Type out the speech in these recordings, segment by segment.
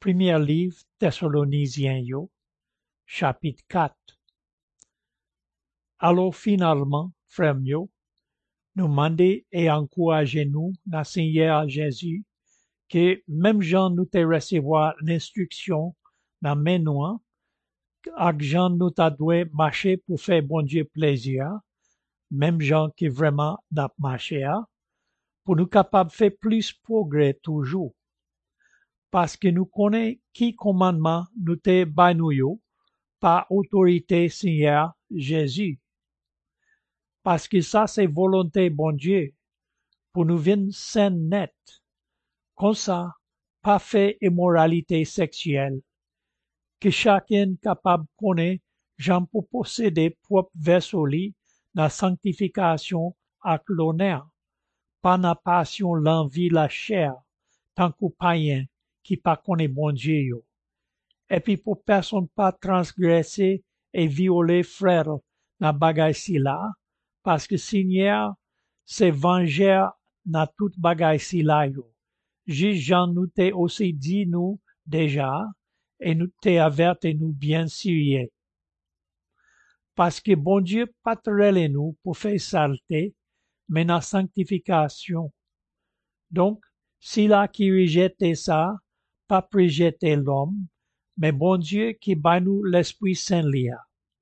Premier livre Thessaloniciens yo, chapitre 4. Alors finalement, frères mieux, nous mandez et encouragez-nous dans le Seigneur Jésus, que même Jean nous te recevoir l'instruction dans mes noix, avec Jean nous t'a doué marcher pour faire bon Dieu plaisir, même Jean qui vraiment n'a marché, pour nous capables de faire plus progrès toujours. Parce que nous connaissons qui commandement nous te banouyo par autorité Seigneur Jésus. Parce que ça c'est volonté bon Dieu pour nous venir saine net. Comme ça, pas fait immoralité sexuelle. Que chacun capable connaître j'en pour posséder propre vaisseau la sanctification avec l'honneur, pas la passion, l'envie, la chair, tant qu'au païen qui pas connaît bon Dieu yo. Et puis pour personne pas transgresser et violer frère dans bagay si là, parce que Seigneur c'est venger dans toute bagay si là yo. Juste Jean nous t'ai aussi dit nous déjà, et nous t'ai averti nous bien sérieux. Parce que bon Dieu pas trélé nous pour faire saleté, mais dans sanctification. Donc, si là qui rejette ça, pas rejeter l'homme, mais bon Dieu qui bat nous l'Esprit Saint lia.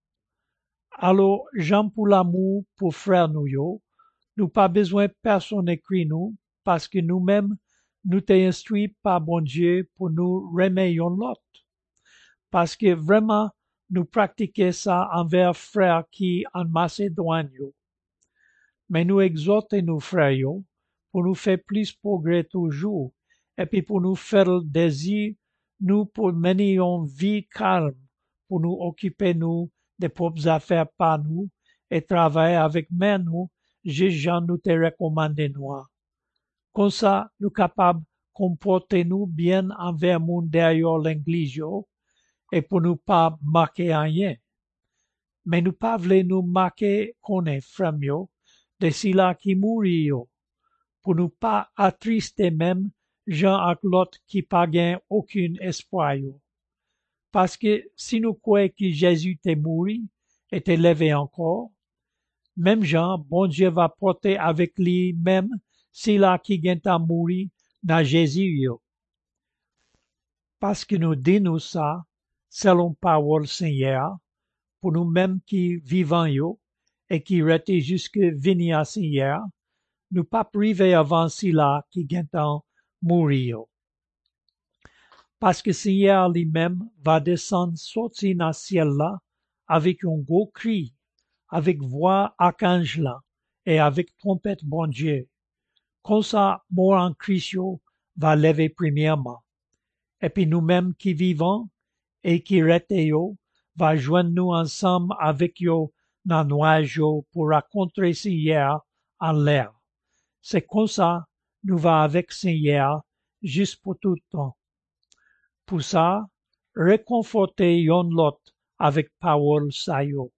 Alors, Jean pour l'amour pour frère nous yo, nous pas besoin personne écrit nous, parce que nous-mêmes, nous t'es instruit par bon Dieu pour nous remettre l'autre. Parce que vraiment, nous pratiquons ça envers frères qui en Macédoine yo. Mais nous exhortons nos frères yo, pour nous faire plus progrès toujours, et puis pour nous faire le désir, nous pour mener une vie calme, pour nous occuper nous des propres affaires par nous, et travailler avec nous, Jean nous te recommandé nous. Comme ça, nous capables de comporter nous bien envers le monde derrière l'église, et pour nous pas marquer rien. Mais nous pas voulons nous marquer qu'on est frère de ceux-là qui mourent, pour nous pas attrister même gens avec l'autre qui pas gain aucun espoir. Parce que si nous croyons que Jésus est mort et est levé encore, même Jean, bon Dieu va porter avec lui même ceux-là qui gain à mourir dans Jésus. Parce que nous disons ça, selon parole Seigneur, pour nous-mêmes qui vivons et qui restent jusque venir à Seigneur, nous pas priver avant ceux-là qui gain à mourir. Parce que Seigneur lui-même va descendre sortir dans le ciel là avec un gros cri, avec voix archange là, et avec trompette bon Dieu. Comme ça, mort en Christ va lever premièrement. Et puis nous-mêmes qui vivons et qui restons va joindre nous ensemble avec yo dans nuage pour rencontrer Seigneur en l'air. C'est comme ça, nous va avec Seigneur juste pour tout le temps. Pour ça, réconforter yon lot avec parole sa yo.